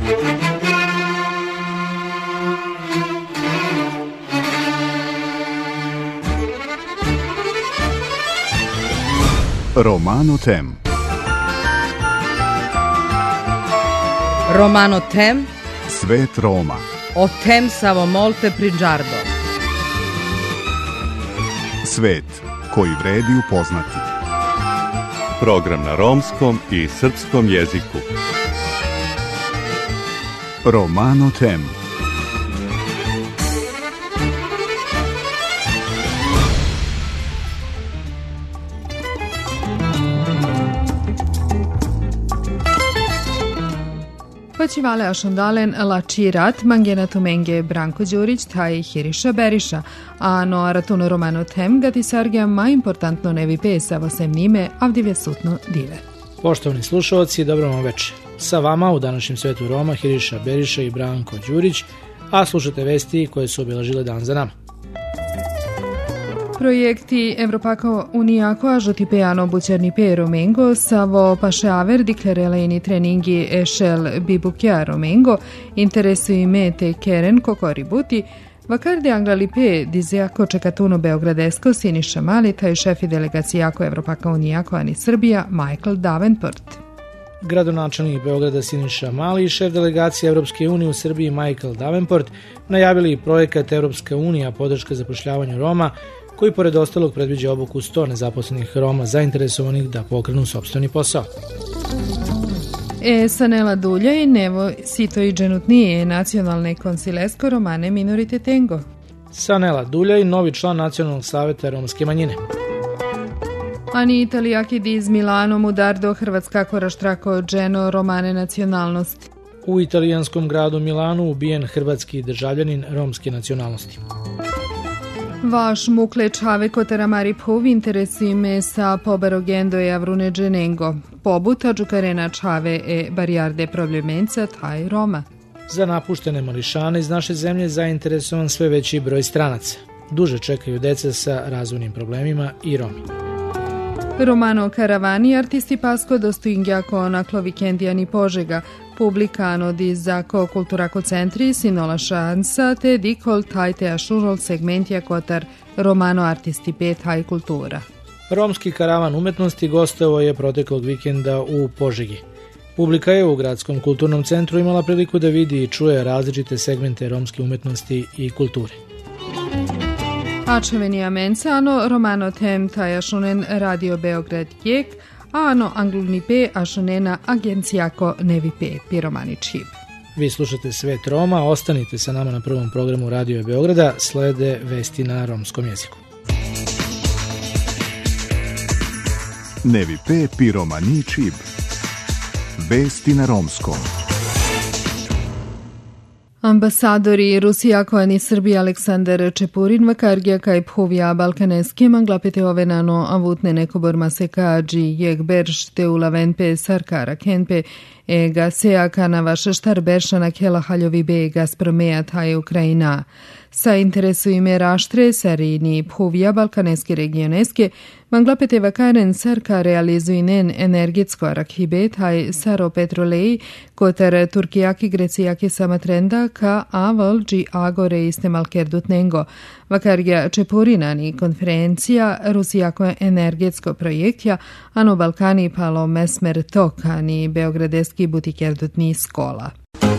Romano Tem. Romano Tem. Svet Roma. O tem samo molte prigiardo. Svet koji vredi upoznati. Program na romskom i srpskom jeziku. Romano Tem. Počivale ašondalen lačirat mangenatu menge Branko Đurić taj Hiriša Beriša, a no aratuno Romano Tem gati sargja ma importantno nevi pesa vosem nime avdive sutno dive. Poštovani slušalci, dobro vam večer. Sa vama u današnjem svetu Roma Hiriša Beriša i Branko Đurić, a slušate vesti koje su obilažile dan za nama. Projekti Evropaka Unijako ažotipeano bućernipe Romengo savo pašeaver diklereleni treningi ešel bibukja Romengo interesuju mete keren kokoributi vakarde anglalipe dizeako čekatuno Beogradesko Siniša Mali taj šefi delegacijako Evropaka Unijako ani Srbija Michael Davenport. Gradonačelnik Beograda Siniša Mali i šef delegacije Evropske unije u Srbiji Michael Davenport najavili projekat Evropska unija podrška zapošljavanju Roma koji pored ostalog predviđa obuku 100 nezaposlenih Roma zainteresovanih da pokrenu sopstveni posao. Sanela Duljaj nevo sito i dženutnije nacionalne konsilesko romane minoritetengo. Sanela Duljaj, novi član Nacionalnog saveta romske manjine. Ani Italijaki di iz Milano mudardo Hrvatska koraštrako dženo romane nacionalnosti. U italijanskom gradu Milanu ubijen hrvatski državljanin romske nacionalnosti. Vaš mukle čave kotaramari pov interesi me sa pobarogendo e avrune dženengo. Pobuta džukarena čave e barijarde problemenca taj Roma. Za napuštene mališane iz naše zemlje zainteresovan sve veći broj stranaca. Duže čekaju deca sa razvojnim problemima i Romi. Romano Caravani, artisti Pasko dostojnjako naklo vikendijani Požega, publikano di zako kulturako centri sinola šansa te dikol tajte ašurol segmentija kotar Romano artisti pet haj kultura. Romski karavan umetnosti gostovao je proteklog vikenda u Požegi. Publika je u Gradskom kulturnom centru imala priliku da vidi i čuje različite segmente romske umetnosti i kulture. Ačevenija mencano Romano Tem tajašunen Radio Beograd Jek, a ano anglunipe ašunena agencijako nevipe piromaničib. Vi slušate Svet Roma, ostanite sa nama na prvom programu Radio Beograda, slede vesti na romskom jeziku. Nevipe piromaničib. Vesti na romskom. Ambasadori Rusijako ani Srbija Aleksandar Čepurin vakargija kaj phovja balkaneske manglapete ovenano avutne nekoborma se kađi jek berš te ulavenpe sarkara kenpe ega seaka vaša štar beršana kela haljovi be Gazpromea taj Ukrajina. Sa interesu ime raštre sarini phovja balkaneske regioneske manglapete vakaren sarka realizuinen energetsko rakhibe taj saro petrolej kotar turkijaki grecijaki samatrenda ka aval dži agore istemal kerdutnengo. Vakargja Čepurinani konferencija Rusijako energetsko projektja ano Balkani palo mesmer tokani Beogradeski butikerdutni skola.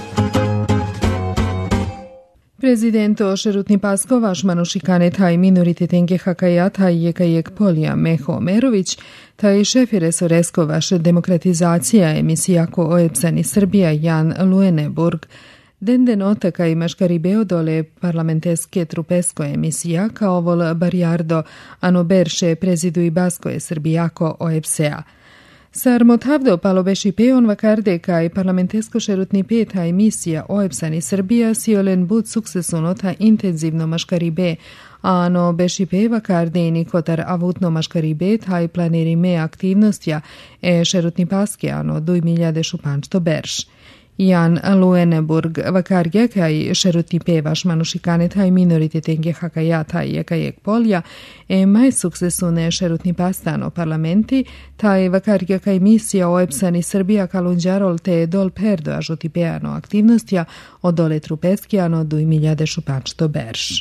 Prezidento Šerutni Pasko vašmano šikane taj minoriteten hakaja taj jekajek Polija Meho Merović, taj šefi resoresko vaše demokratizacija emisijako oepsani Srbija Jan Lueneburg, dende nota kaj maškari beodole parlamenteske trupesko emisija kao vol barijardo ano berše prezidu i basko je Srbijako oepsea. Sarmotavdo palobeši peon vakarde kaj parlamentesko šerutni peta emisija oepsani Srbija siolen bud suksesuno ta intenzivno maškaribe, a no beši pe vakarde ni kotar avutno maškaribe taj planirime aktivnostja e šerutni paske ano 2000 šupančto berš. Jan Lueneburg vakargia kaj stereotipevas manuŝikanetaj minoritetenge hakajataj jakajek polja mai sukcesune stereotipastano parlamenti taj vakargia kaj misija oepsani Srbija kalunĝarol te dol perdo aĵotipeano aktivnostja od dole trupeskiano 2018 berš.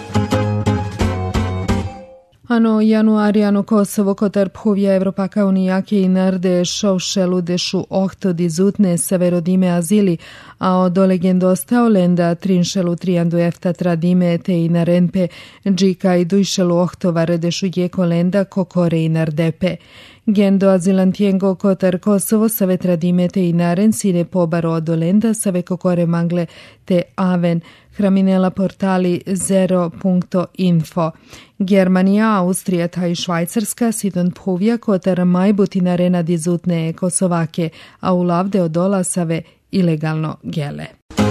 Ano januariano Kosovo kotar Phovia Evropaka Unijake i narde šovšeludешу ohto dizutne severodime azili, a od legendosta olenda trinšelu triandu efta tradime te i narenpe džika i dujšelu ohto varedešu jeko lenda kokore i nardepe. Gendo azilantiengo kotar Kosovo save tradime te i naren sine pobaro od olenda save kokore mangle te aven hraminela portali 0.info. Germanija, Austrija taj Švajcarska sidon Phovia kotar majbuti narena dizutne Kosovake, a u lavde od olasave ilegalno gele.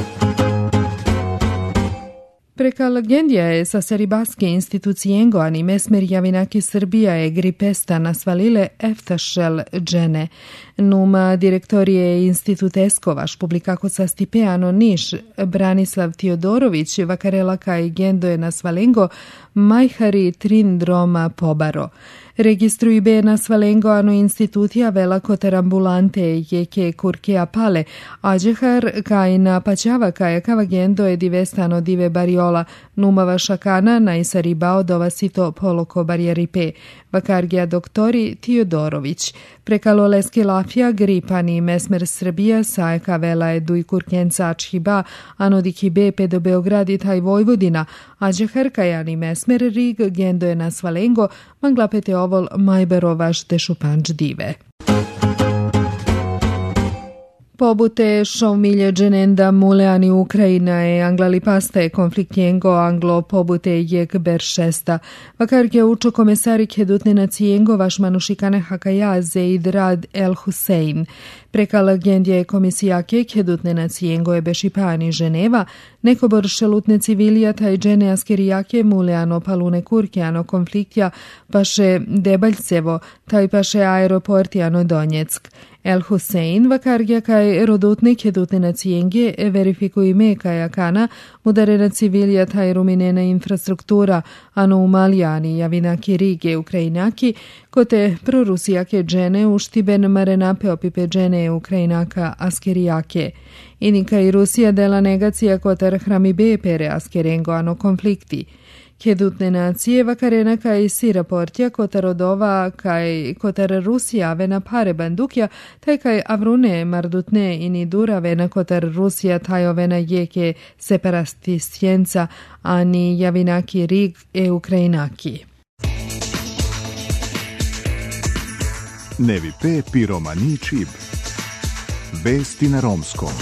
Preka legendija je sa seribaske institucijengo ani mesmer javinaki Srbija je gripesta nasvalile eftašel džene. Numa direktorije institutesko vaš publikako sa stipeano Niš Branislav Tiodorović vakarelaka i gendo je nasvalengo majhari trindroma pobaro. Registruj be nasvalengo ano institutija vela kotar ambulante jeke kurkea pale, a džehar kaj na paćava kajakava gendo je divestano dive bariola numava šakana na isaribao dovasito poloko barjeripe. Vakargija doktori Tiodorović. Prekalo leske lafja gripani mesmer Srbija sajka vela je duj kurkenca ačhiba anodik ibe pe do Beogradi taj Vojvodina, a džehar kajani mesmer rig gendo je nasvalengo manglapete ovol majberovaš dešupanč dive. Pobute šovmilje dženenda muleani Ukrajina je anglali pastaje konfliktjengo anglo pobute jek beršesta. Vakarge učo komesari kedutne nacijengo vaš manušikane hakaja Zeid Rad El Hussein. Preka legendje komisijake kedutne nacijengo je bešipani Ženeva, neko boršelutne civilija taj džene askerijake muleano palune kurkeano konfliktja paše Debaljcevo, taj paše aeroportijano Donjeck. El Hussein vakargja kaj rodutne kedutne nacijenge verifikuj me kajakana mudarena civilija taj ruminena infrastruktura ano umalijani javinaki Rige Ukrajinaki kote prorusijake džene uštiben marenape opipe džene Ukrajinaka askerijake. Inika i Rusija dela negacija kotar hrami bepere askerengo ano konflikti. Kedutne nacije vakarena kaj si raportja kotar odova kaj kotar Rusija vena pare bandukja taj kaj avrune mardutne ini dura vena kotar Rusija tajo vena jeke separatistjenca ani javinaki Rig Ukrajinaki. Nevi pe piromani čib. Vesti na romskom.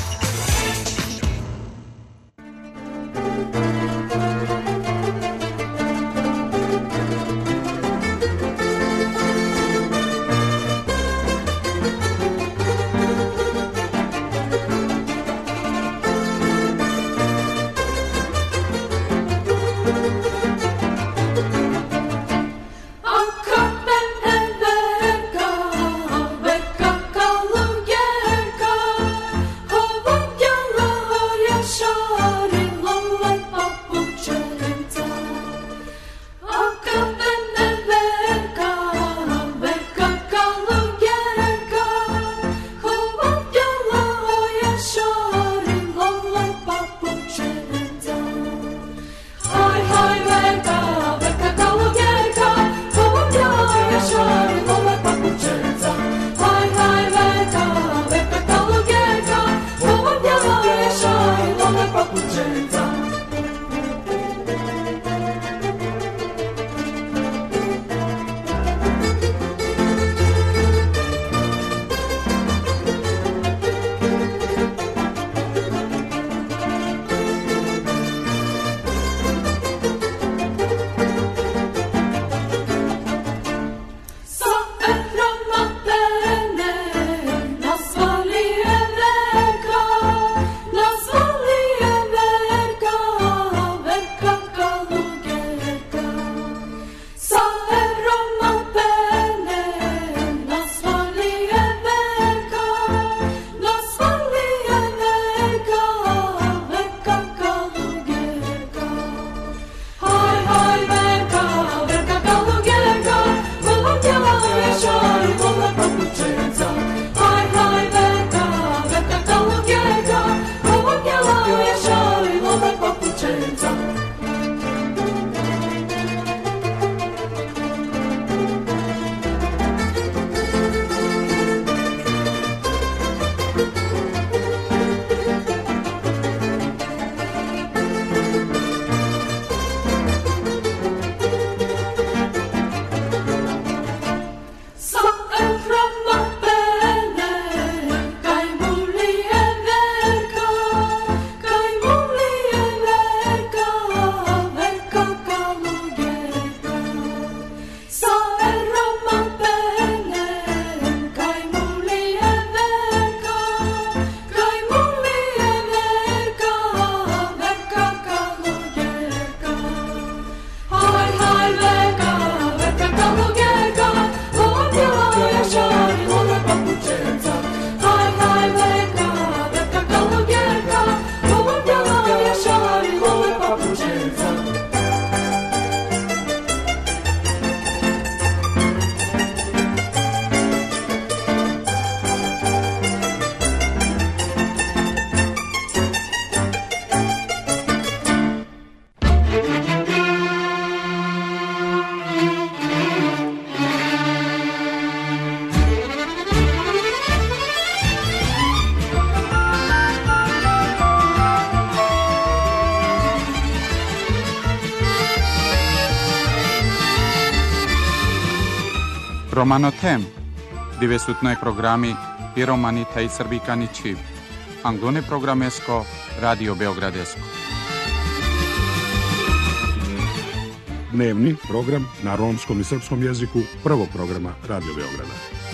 Romano tem, dove su noi programi i romanita i srbikani čib. Anglone programesko, Radio Beogradesko. Dnevni program na romskom i srpskom jeziku prvog programa Radio Beograda.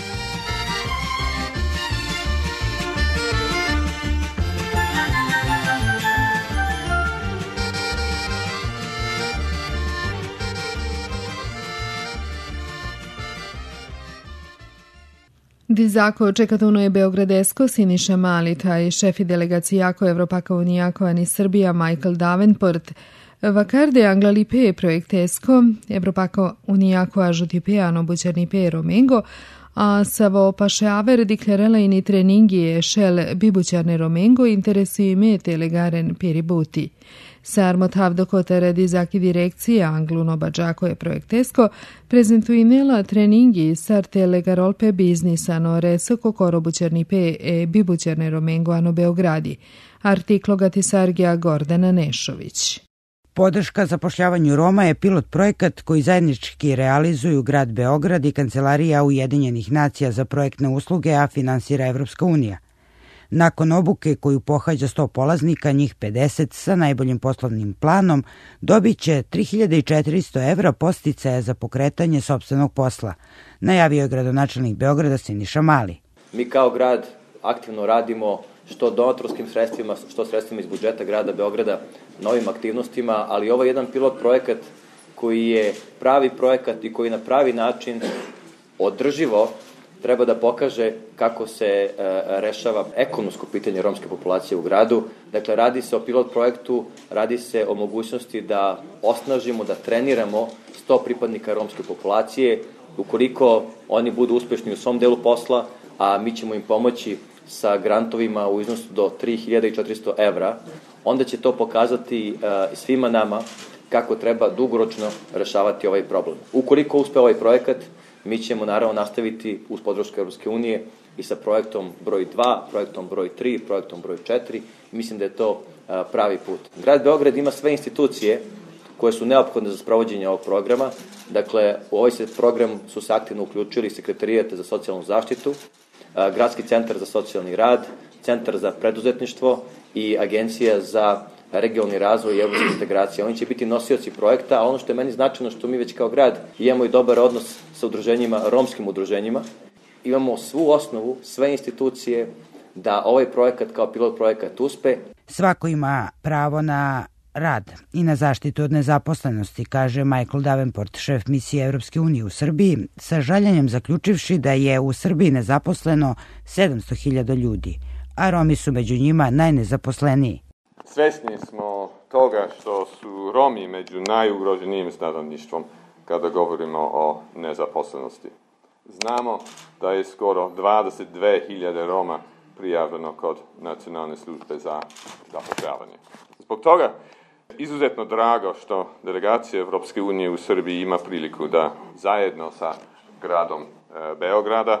Dizako čekatuno je Beogradesko Siniša Mali, taj šefi delegacijako Evropaka Unijako ani Srbija Michael Davenport. Vakarde Anglalipe projektesko Evropaka Unijako ajutipeano bućarnipe Romengo, a savo pašeaver diklerala ini treningije šel bibućarne Romengo interesuju me legaren peributi. Sarmot havdokotere dizaki direkcija Angluno Bađako je projektesko prezentuinela treningi sarte legarolpe biznisano resoko korobućarnipe bibućarne Romengo ano Beogradi. Artiklo Gatisargija Gordana Nešović. Podrška zapošljavanju Roma je pilot projekat koji zajednički realizuju grad Beograd i Kancelarija Ujedinjenih nacija za projektne usluge, a finansira Evropska unija. Nakon obuke koju pohađa 100 polaznika, njih 50 sa najboljim poslovnim planom, dobit će 3400 evra podsticaja za pokretanje sopstvenog posla, najavio je gradonačelnik Beograda Siniša Mali. Mi kao grad aktivno radimo što donatorskim sredstvima, što sredstvima iz budžeta grada Beograda na ovim aktivnostima, ali ovo je jedan pilot projekat koji je pravi projekat i koji na pravi način održivo treba da pokaže kako se rešava ekonomsko pitanje romske populacije u gradu. Dakle, radi se o pilot projektu, radi se o mogućnosti da osnažimo, da treniramo 100 pripadnika romske populacije. Ukoliko oni budu uspešni u svom delu posla, a mi ćemo im pomoći sa grantovima u iznosu do 3400 evra, onda će to pokazati svima nama kako treba dugoročno rešavati ovaj problem. Ukoliko uspe ovaj projekat, mi ćemo naravno nastaviti uz podršku Europske unije i sa projektom broj 2, projektom broj 3, projektom broj 4. Mislim da je to pravi put. Grad Beograd ima sve institucije koje su neophodne za sprovođenje ovog programa. Dakle, u ovaj program su se aktivno uključili Sekretarijat za socijalnu zaštitu, Gradski centar za socijalni rad, Centar za preduzetništvo i Agencija za regionalni razvoj i evropske integracije. Oni će biti nosioci projekta, a ono što je meni značajno, što mi već kao grad imamo i dobar odnos sa udruženjima, romskim udruženjima, imamo svu osnovu, sve institucije da ovaj projekat kao pilot projekat uspe. Svako ima pravo na rad i na zaštitu od nezaposlenosti, kaže Michael Davenport, šef misije Evropske unije u Srbiji, sa žaljenjem zaključivši da je u Srbiji nezaposleno 700.000 ljudi, a Romi su među njima najnezaposleniji. Svesni smo toga što su Romi među najugroženijim stanovništvom kada govorimo o nezaposlenosti. Znamo da je skoro 22.000 Roma prijavljeno kod Nacionalne službe za zapošljavanje. Zbog toga izuzetno drago što delegacija Evropske unije u Srbiji ima priliku da zajedno sa gradom Beograda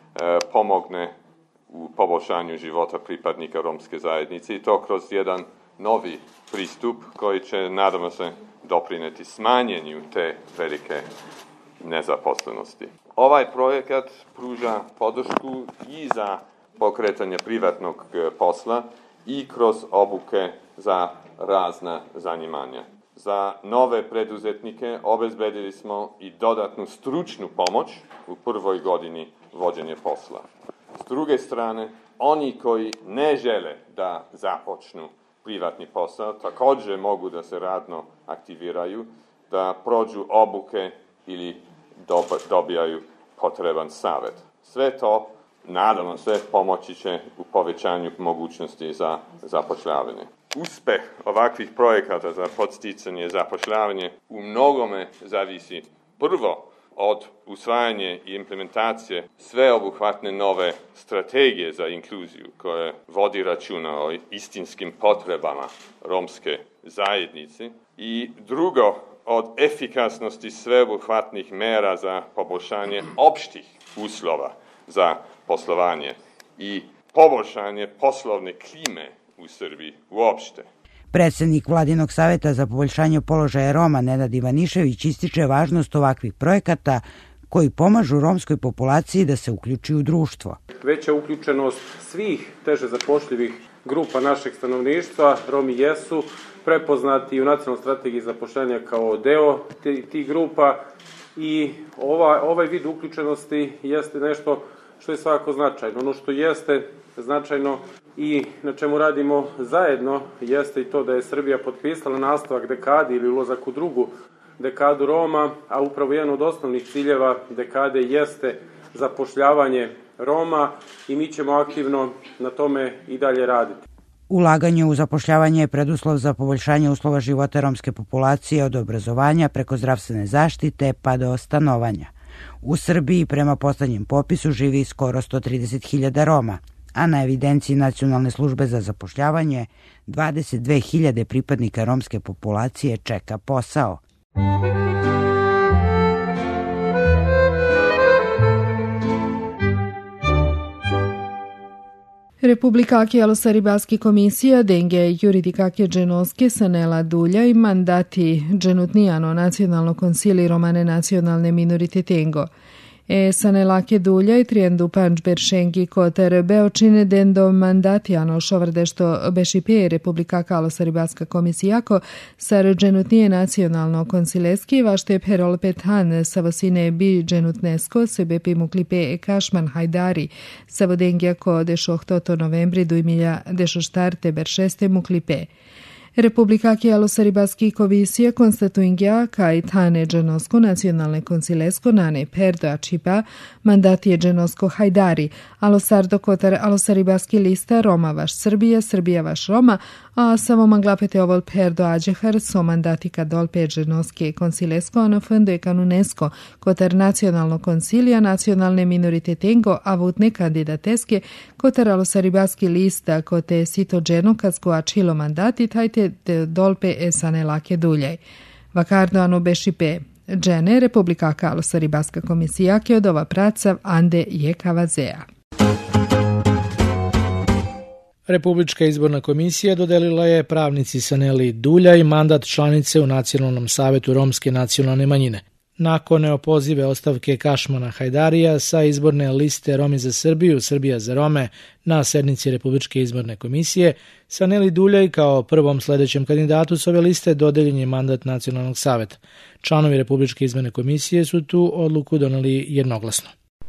pomogne u poboljšanju života pripadnika romske zajednice i to kroz jedan novi pristup koji će, nadamo se, doprineti smanjenju te velike nezaposlenosti. Ovaj projekat pruža podršku i za pokretanje privatnog posla i kroz obuke za razna zanimanja. Za nove preduzetnike obezbedili smo i dodatnu stručnu pomoć u prvoj godini vođenja posla. S druge strane, oni koji ne žele da započnu privatni posao također mogu da se radno aktiviraju, da prođu obuke ili dobijaju potreban savjet. Sve to, nadamo se, pomoći će u povećanju mogućnosti za zapošljavanje. Uspeh ovakvih projekata za podsticanje zapošljavanje u mnogome zavisi prvo od usvajanja i implementacije sveobuhvatne nove strategije za inkluziju koja vodi računa o istinskim potrebama romske zajednice i drugo od efikasnosti sveobuhvatnih mera za poboljšanje opštih uslova za poslovanje i poboljšanje poslovne klime u Srbiji uopšte. Predsednik Vladinog saveta za poboljšanje položaja Roma Nenad Ivanišević ističe važnost ovakvih projekata koji pomažu romskoj populaciji da se uključi u društvo. Veća uključenost svih teže zapošljivih grupa našeg stanovništva, Romi jesu prepoznati u nacionalnoj strategiji zapošljavanja kao deo tih grupa i ovaj vid uključenosti jeste nešto što je svakako značajno. Ono što jeste značajno i na čemu radimo zajedno jeste i to da je Srbija potpisala nastavak dekade ili ulazak u drugu dekadu Roma, a upravo jedan od osnovnih ciljeva dekade jeste zapošljavanje Roma i mi ćemo aktivno na tome i dalje raditi. Ulaganje u zapošljavanje je preduslov za poboljšanje uslova života romske populacije od obrazovanja preko zdravstvene zaštite pa do stanovanja. U Srbiji prema poslednjem popisu živi skoro 130.000 Roma, a na evidenciji Nacionalne službe za zapošljavanje 22.000 pripadnika romske populacije čeka posao. Republikaki Alosaribaski komisija denge juridikake dženoske sanela dulja i mandati dženutnijano nacionalno konsili romane nacionalne minoritetengo. Sanelake dulja i triendu panč beršengi koter beočine dendo mandatijano šovrdešto bešipe Republikaka Alosaribaska komisijako sar dženutnije nacionalno konsileski vašte perol pethan savosine bi dženutnesko sebe pimuklipe Kašman Hajdari savodengijako dešohtoto novembri dujmilja dešoštarte beršeste muklipe. Republikaki Alosaribaski komisija konstatuingja kaj tane dženosko nacionalne konsilesko nane perdo ačipa mandati je dženosko Hajdari, Alosardo kotar Alosaribaski lista Roma vaš Srbija, Srbija vaš Roma, a samo manglapete ovol perdo ađehar so mandati kadolpe dženoske konsilesko anofendo je kanunesko kotar nacionalno konsilija nacionalne minoritetengo avutne kandidateske kotar Alosaribaski lista kote sito dženokazko ačilo mandati tajte de dolpe esane lake duljaj. Vakardo ano bešipe džene Republikaka Alosaribaska komisija ke od ova praca ande je kavazea. Republička izborna komisija dodelila je pravnici Saneli Duljaj mandat članice u Nacionalnom savetu romske nacionalne manjine. Nakon neopozive ostavke Kašmana Hajdarija sa izborne liste Romi za Srbiju, Srbija za Rome na sednici Republičke izborne komisije, Saneli Duljaj kao prvom sledećem kandidatu s ove liste dodeljen je mandat Nacionalnog saveta. Članovi Republičke izborne komisije su tu odluku doneli jednoglasno.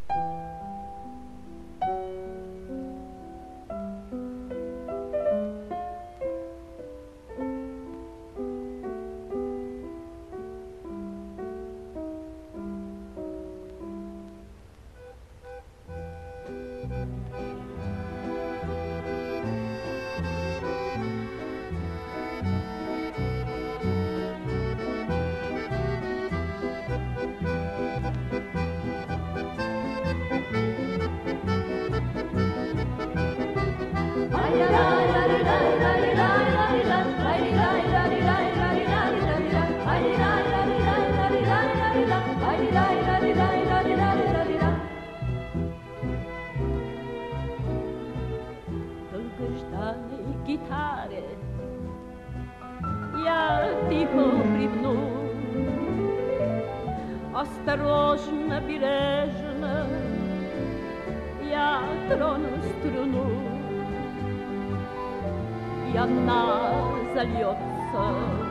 Осторожно, бережно, я трону струну, и она зальется,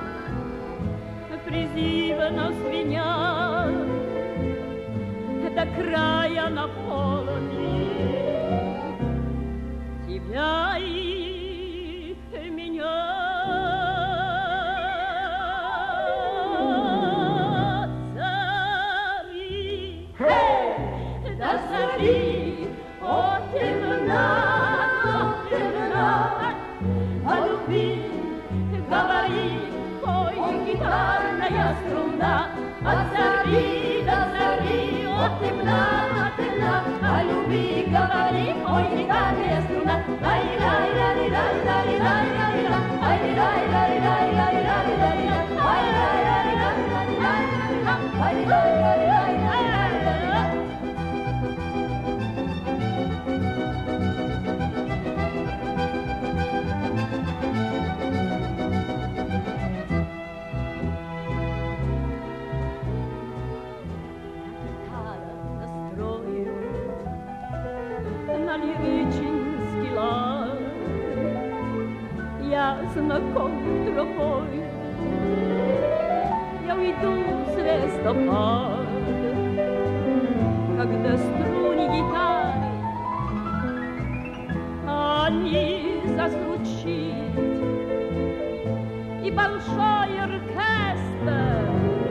призывно звеня, до края наполнит тебя и меня. Озари, от темна, а люби, говори, ой, гитарная струна. prazna kontrapoj. Ja idu звездопад, когда струны гитары они зазвучит, и большой оркестр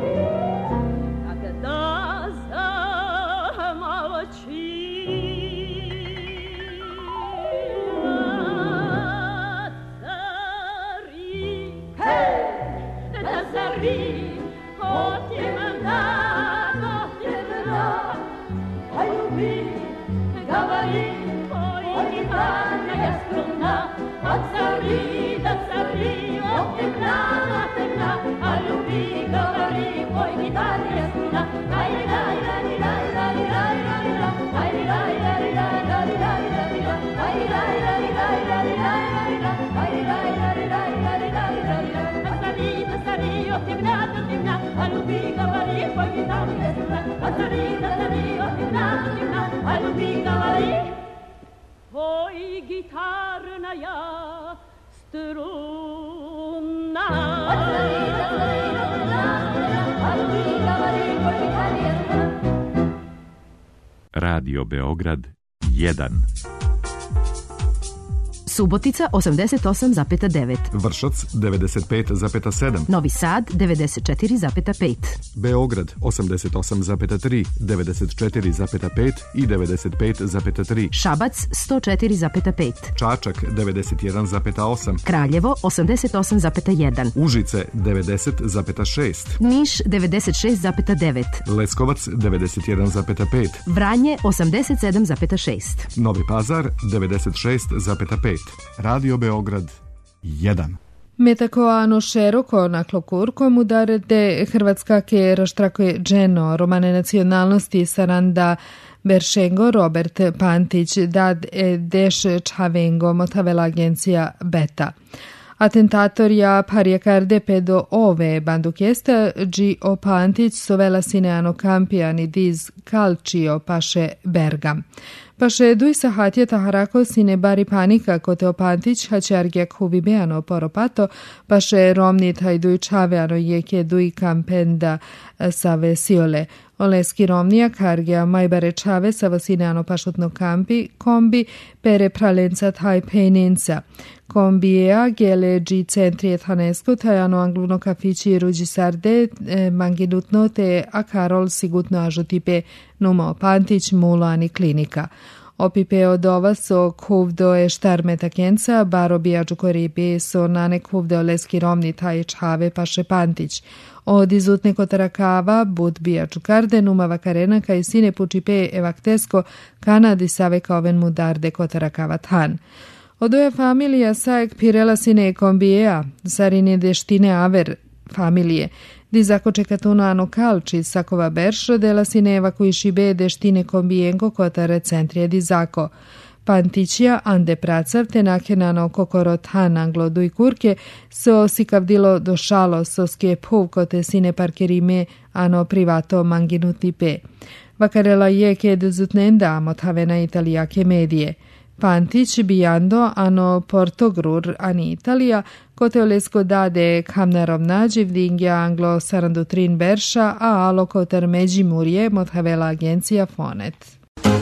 когда замолчит. До зари, от темна, о любви говори, ой, гитарная струна. От зари до зари, от темна, о любви говори, ой, гитарная струна. Ой, гитарная струна. Radio Beograd 1. Subotica 88,9. Vršac 95,7. Novi Sad 94,5. Beograd 88,3, 94,5 i 95,3. Šabac 104,5. Čačak 91,8. Kraljevo 88,1. Užice 90,6. Niš 96,9. Leskovac 91,5. Vranje 87,6. Novi Pazar 96,5. Radio Beograd 1. Metako ano šeroko naklo kurkom udarete Hrvatska ke raštrakuje dženo romane nacionalnosti Saranda Beršengo Robert Pantić dad deš čavengo motavela agencija Beta. Atentatorja pariacarde pedo ove banduchesta G.O. Pantić sovela sineano campiani diz calcio pasce Bergam. Pasce dui sahatia taharako sine bari panika koteo Pantić haciargiak hubibeano poropato pasce romnit hajdui čaveano jeke dui campenda save siole. Oleski romnija kargija majbare čave savo sineano pašutno kombi pere pralenca taj peninca. Kombija gele gi centri etanesku tajano angluno kafići ruđi sarde manginutno te a Karol sigutno ažutipe numo Pantić mulani klinika. Opipe od ova so kuvdo e štarmetakenca, baro bijađu koribi so nane kuvdo leski romni taj čave paše Pantić. Od izutne kotarakava, bud bijađu karde, numava karena kaj sine pučipe evaktesko kanadi save kaoven mudarde kotarakava tan. Od oja familija sajek pirela sine kombijea, sarine deštine aver familije, di zakočekatuno ano kalči sakova beršo dela sine evakuiši be deštine kombijenko kotare centrije di zako. Pantićija ande pracav te nakenano kokorotan anglo duj kurke so sikavdilo došalo so skje puvko te sine parkerime ano privato manginuti pe. Vakarela je ke dezutnenda motavena italijake medije. Pantić bijando ano Portogrur ani Italija, kote olesko dade kamnarom nađiv dingja anglo sarandutrin berša, a alo kotar Međimurje motavela agencija Fonet.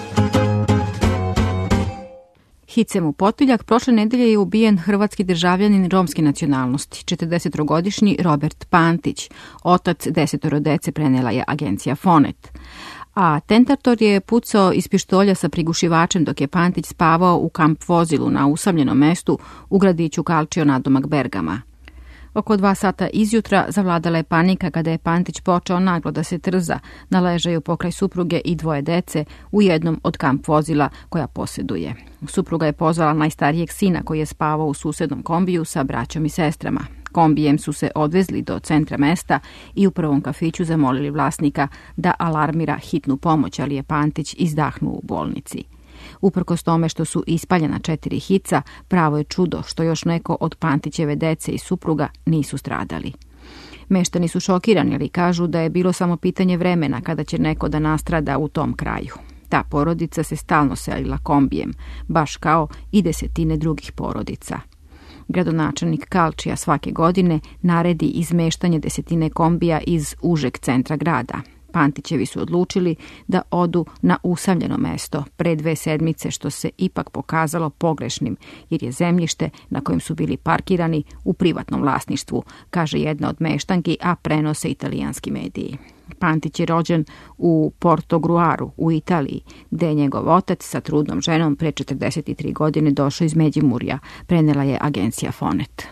Hicem u Potiljak prošle nedelje je ubijen hrvatski državljanin romske nacionalnosti, 40-godišnji Robert Pantić, otac 10 dece, prenela je agencija Fonet. A tentator je pucao iz pištolja sa prigušivačem dok je Pantić spavao u kamp vozilu na usamljenom mestu u gradiću Calcio nadomak Bergama. Oko 2 sata izjutra zavladala je panika kada je Pantić počeo naglo da se trza na ležaju pokraj supruge i 2 dece u jednom od kamp vozila koja posjeduje. Supruga je pozvala najstarijeg sina koji je spavao u susednom kombiju sa braćom i sestrama. Kombijem su se odvezli do centra mesta i u prvom kafiću zamolili vlasnika da alarmira hitnu pomoć, ali je Pantić izdahnuo u bolnici. Uprkos tome što su ispaljena 4 hica, pravo je čudo što još neko od Pantićeve dece i supruga nisu stradali. Meštani su šokirani, ali kažu da je bilo samo pitanje vremena kada će neko da nastrada u tom kraju. Ta porodica se stalno selila kombijem, baš kao i desetine drugih porodica. gradonačelnik Kalčija svake godine naredi izmeštanje desetine kombija iz užeg centra grada. Pantićevi su odlučili da odu na usamljeno mesto pre 2 sedmice, što se ipak pokazalo pogrešnim, jer je zemljište na kojem su bili parkirani u privatnom vlasništvu, kaže jedna od meštanki, a prenose italijanski mediji. Pantić je rođen u Portogruaru u Italiji, gde je njegov otac sa trudnom ženom pre 43 godine došao iz Međimurja, prenela je agencija Fonet.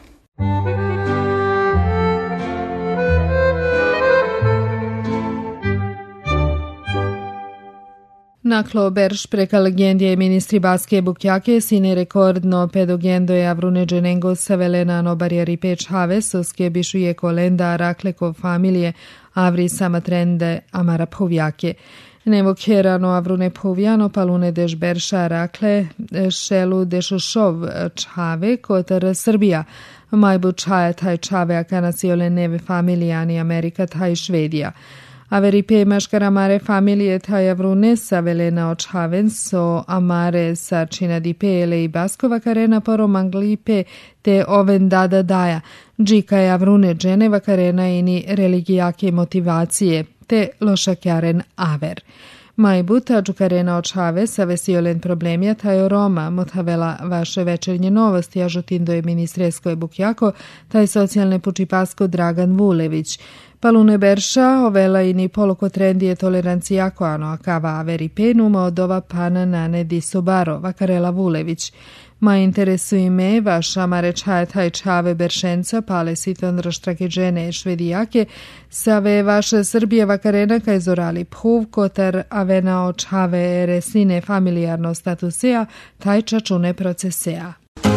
Naklo berš preka legendije ministri Baske Bukjake sine rekordno pedogendoje avruneđenengo savelenano barjeri peč havesoske bišuje kolenda rakleko familije avri samatrende amara povjake. Nevo kerano avrune povjano palune deš berša rakle šelu dešošov čave kotar Srbija. Majbu čaja taj čave akanasiole neve familijani Amerika taj Švedija. Averi pe maškaramare familije taj avrune savelena očhaven so amare sa čina di pele i baskova karena poro manglipe te oven dada daja. Džika je avrune dženeva karena ini religijake motivacije te lošakjaren aver. Majbuta džukarena očave sa vesiolen problemja taj Roma motavela vaše večernje novosti, a žutindo je ministresko je Bukjako, taj socijalne pučipasko Dragan Vulević. Palune berša ovela ini poloko trendije tolerancijako ano akava averi penuma od ova pana nane di sobaro, vakarela Vulević. Ma interesuje me vaša marečaja taj čave beršenca pale siton raštrakeđene švedijake save vaša Srbije vakarena kaj zorali phuv kotar avena očave eresine familijarno statusea taj čačune procesea.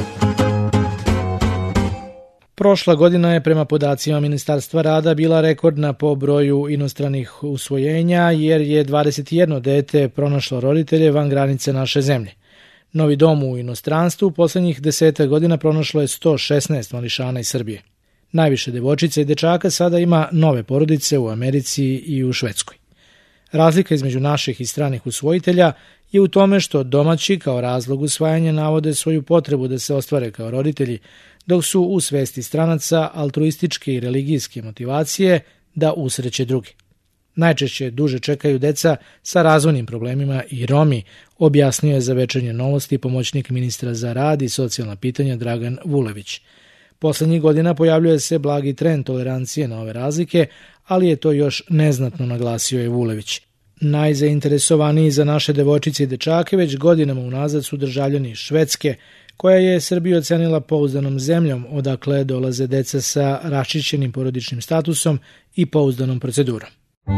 Prošla godina je prema podacima Ministarstva rada bila rekordna po broju inostranih usvojenja jer je 21 dete pronašlo roditelje van granice naše zemlje. Novi dom u inostranstvu u poslednjih 10 godina pronašlo je 116 mališana iz Srbije. Najviše devojčica i dečaka sada ima nove porodice u Americi i u Švedskoj. Razlika između naših i stranih usvojitelja je u tome što domaći kao razlog usvajanja navode svoju potrebu da se ostvare kao roditelji, dok su u svesti stranaca altruističke i religijske motivacije da usreće drugi. Najčešće duže čekaju deca sa razvojnim problemima i Romi, objasnio je za večernje novosti pomoćnik ministra za rad i socijalna pitanja Dragan Vulević. Poslednjih godina pojavljuje se blagi trend tolerancije na ove razlike, ali je to još neznatno, naglasio je Vulević. Najzainteresovaniji za naše devojčice i dečake već godinama unazad su državljani Švedske, koja je Srbiju ocenila pouzdanom zemljom, odakle dolaze deca sa raščišćenim porodičnim statusom i pouzdanom procedurom.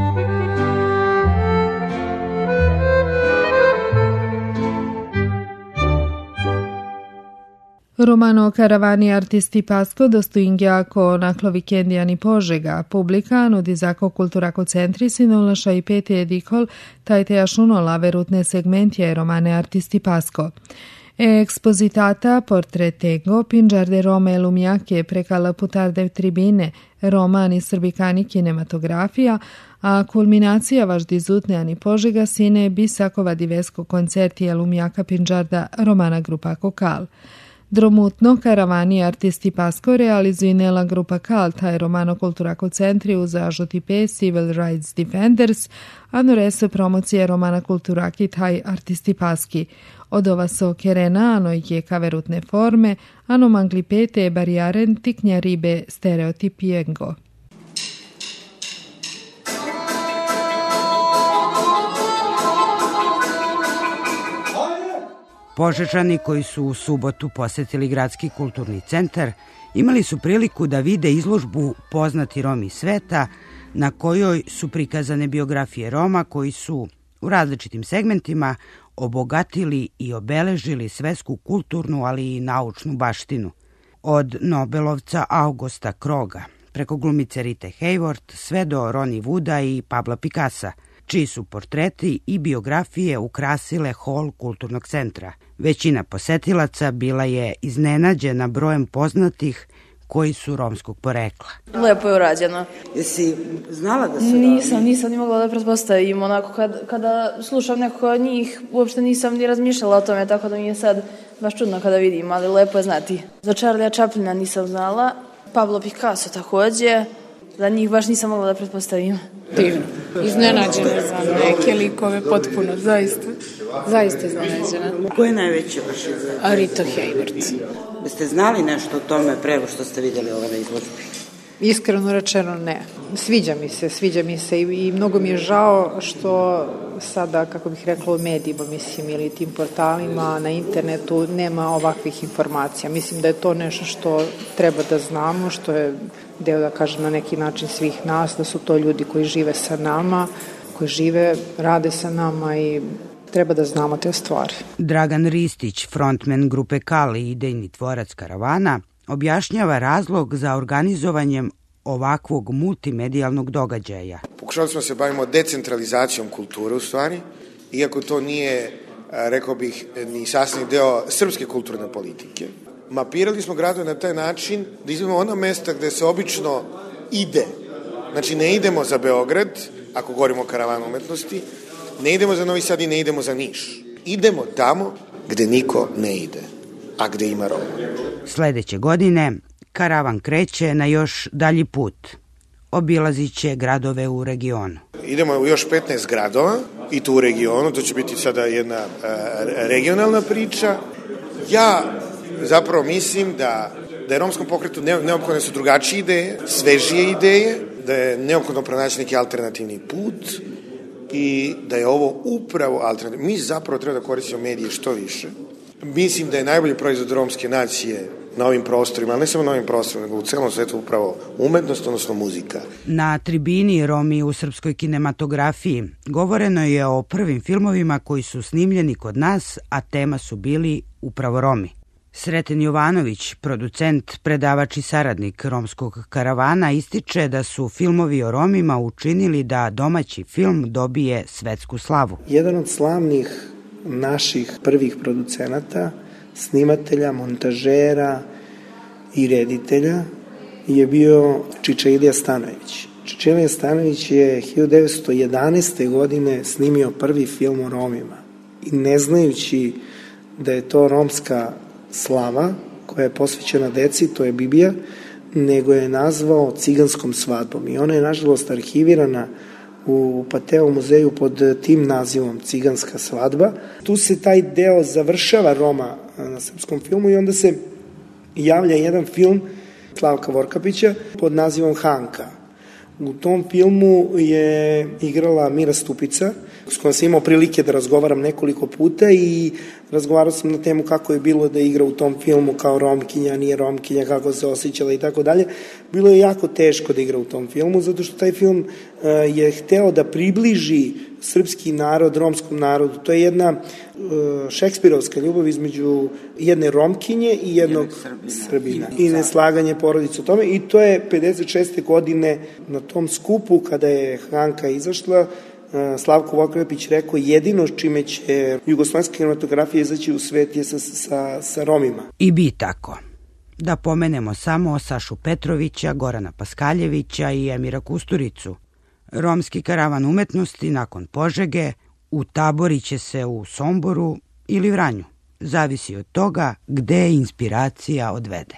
Romano Karavani artisti Pasko dostoingjako naklo vikendijani Požega, publika nudi zako kulturako centri sinolaša i peti edikol tajte ašunola verutne segmentje romane artisti Pasko. Expozitata portretego pinđarde Rome lumjake prekala putarde tribine, romani srbikani kinematografija, a kulminacija vaš dizutne ani Požega sine bisakova divesko koncerti lumjaka pinđarda romana grupa Kokal. Dromutno Karavani artisti Pasko realizuje nela grupa Kal, taj romano kulturako centri u zažuti P Civil Rights Defenders, a norese promocije romana kulturaki taj artisti Paski. Od ova so kerena, ano je kaverutne forme, ano mangli pete barijaren tiknja ribe stereotipijengo. Požežani koji su u subotu posetili Gradski kulturni centar imali su priliku da vide izložbu Poznati Romi sveta na kojoj su prikazane biografije Roma koji su u različitim segmentima obogatili i obeležili svetsku kulturnu, ali i naučnu baštinu. Od Nobelovca Augusta Kroga, preko glumice Rite Hayworth, sve do Ronnie Wooda i Pabla Picassa, čiji su portreti i biografije ukrasile hol kulturnog centra. Većina posetilaca bila je iznenađena brojem poznatih koji su romskog porekla. Lepo je urađeno. Jesi znala da su Nisam ni mogla da pretpostavim. Onako, kada slušam nekoga od njih, uopšte nisam ni razmišljala o tome, tako da mi je sad baš čudno kada vidim, ali lepo je znati. Za Charlija Chaplina nisam znala, Pablo Picasso takođe, za njih baš nisam mogla da pretpostavim. Divno. Iznenađena za neke likove, potpuno, zaista iznenađena. Ko je najveći vaš izgled? Rita Hayworth. Ste znali nešto o tome prego što ste vidjeli ovo na izložbi? Iskreno rečeno ne. Sviđa mi se i mnogo mi je žao što sada, kako bih rekla, u medijima, mislim, ili tim portalima na internetu nema ovakvih informacija. Mislim da je to nešto što treba da znamo, što je deo, da kažem, na neki način svih nas, da su to ljudi koji žive sa nama, koji žive, rade sa nama i treba da znamo te stvari. Dragan Ristić, frontman grupe Kali i idejni tvorac Karavana, objašnjava razlog za organizovanjem ovakvog multimedijalnog događaja. Pokušali smo se bavimo decentralizacijom kulture u stvari, iako to nije, rekao bih, ni sastavni deo srpske kulturne politike. Mapirali smo gradove na taj način da izvedemo ona mesta gde se obično ide. Znači ne idemo za Beograd, ako govorimo o Karavanu umetnosti, ne idemo za Novi Sad i ne idemo za Niš. Idemo tamo gde niko ne ide, a gde ima Roma. Sledeće godine Karavan kreće na još dalji put. Obilazit će gradove u regionu. Idemo u još 15 gradova i tu u regionu, to će biti sada jedna regionalna priča. Ja zapravo mislim da je romskom pokretu neophodne su drugačije ideje, svežije ideje, da je neophodno pronaći neki alternativni put i da je ovo upravo alternativno. Mi zapravo treba da koristimo medije što više. Mislim da je najbolji proizvod romske nacije na ovim prostorima, ali ne samo na ovim prostorima, nego u celom svetu upravo umetnost, odnosno muzika. Na tribini Romi u srpskoj kinematografiji govoreno je o prvim filmovima koji su snimljeni kod nas, a tema su bili upravo Romi. Sreten Jovanović, producent, predavač i saradnik romskog Karavana, ističe da su filmovi o Romima učinili da domaći film dobije svetsku slavu. Jedan od slavnih naših prvih producenata, snimatelja, montažera i reditelja je bio Čiča Ilija Stanojević. Čiča Ilija Stanojević je 1911. godine snimio prvi film o Romima i ne znajući da je to romska slava koja je posvećena deci, to je Biblija, nego je nazvao Ciganskom svadbom i ona je nažalost arhivirana u Pateo muzeju pod tim nazivom Ciganska svadba. Tu se taj deo završava Roma na srpskom filmu i onda se javlja jedan film Slavka Vorkapića pod nazivom Hanka. U tom filmu je igrala Mira Stupica, s kojom sam imao prilike da razgovaram nekoliko puta i razgovarao sam na temu kako je bilo da igra u tom filmu kao Romkinja, nije Romkinja, kako se osjećala i tako dalje. Bilo je jako teško da igra u tom filmu, zato što taj film je hteo da približi srpski narod romskom narodu. To je jedna šekspirovska ljubav između jedne Romkinje i jednog Srbina. I neslaganje porodice u tome. I to je 56. godine na tom skupu kada je Hanka izašla, Slavko Vorkapić rekao jedino čime će jugoslovenska kinematografija izaći u svet je sa Romima. I bi tako. Da pomenemo samo Sašu Petrovića, Gorana Paskaljevića i Emira Kusturicu. Romski Karavan umetnosti nakon Požege utaboriće se u Somboru ili Vranju. Zavisi od toga gde inspiracija odvede.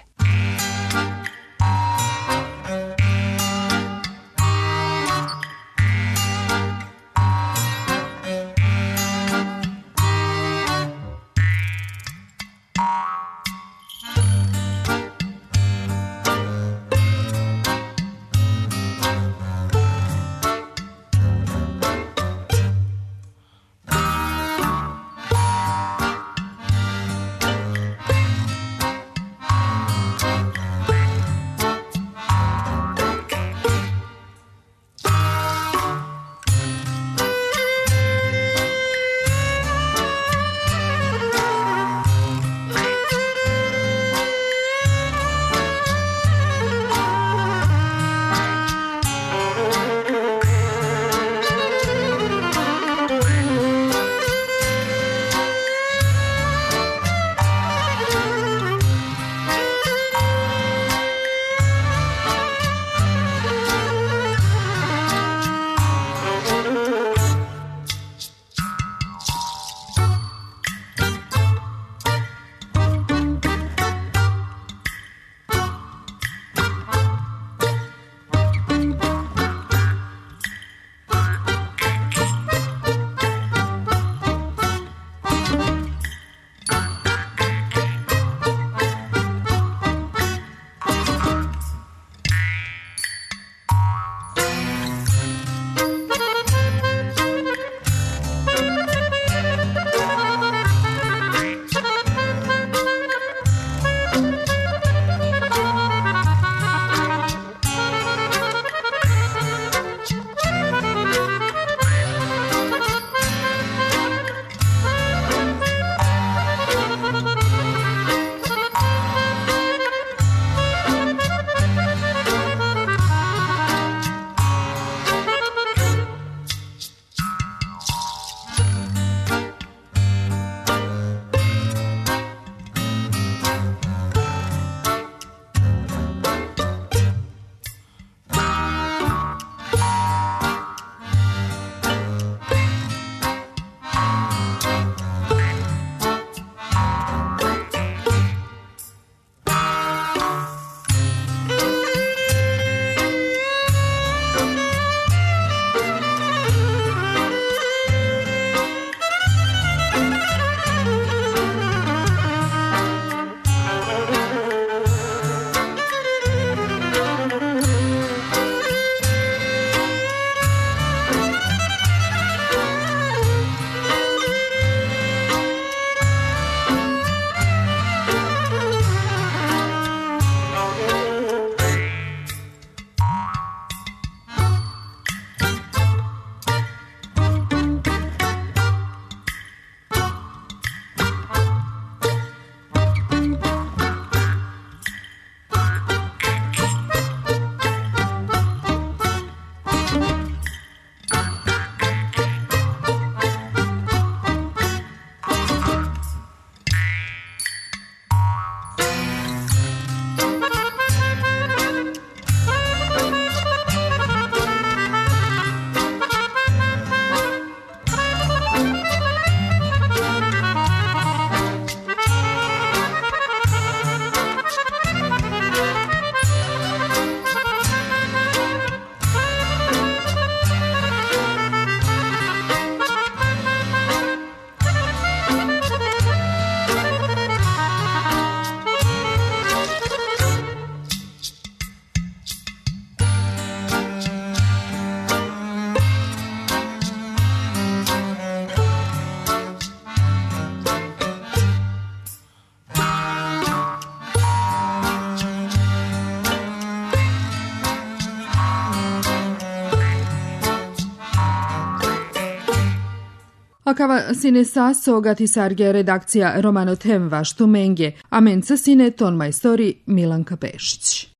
Vakava sine saso gati sarge redakcija Romano Temva Štumenge, a menca sine ton majstori Milanka Pešić.